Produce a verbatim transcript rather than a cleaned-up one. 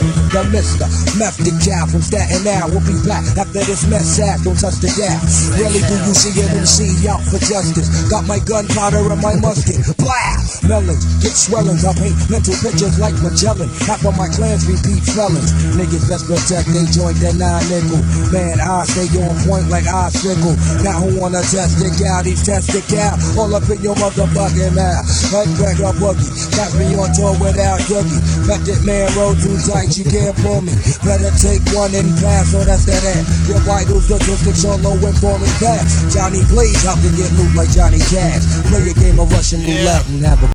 The Mister Meth the cow from Staten Island. We'll be back after this mess act. Don't touch the gas. Really do you see an M C out for justice? Got my gunpowder and my musket. Blah! Melons, get swellings. I paint mental pictures like Magellan. Half of my clans repeat felons. Niggas best protect they joint that nine nickel. Man, I stay on point like I sickle. Now who wanna test the cow? These test the cow. All up in your motherfucking mouth. Like Greg or Boogie. Got me on tour without Dougie. Bet that man roll too tight, you can't pull me. Better take one and pass, so that's that ass. Your vital statistics are low and falling fast. Johnny Blaze out to get loot like Johnny Cash. Play a game of Russian roulette and have a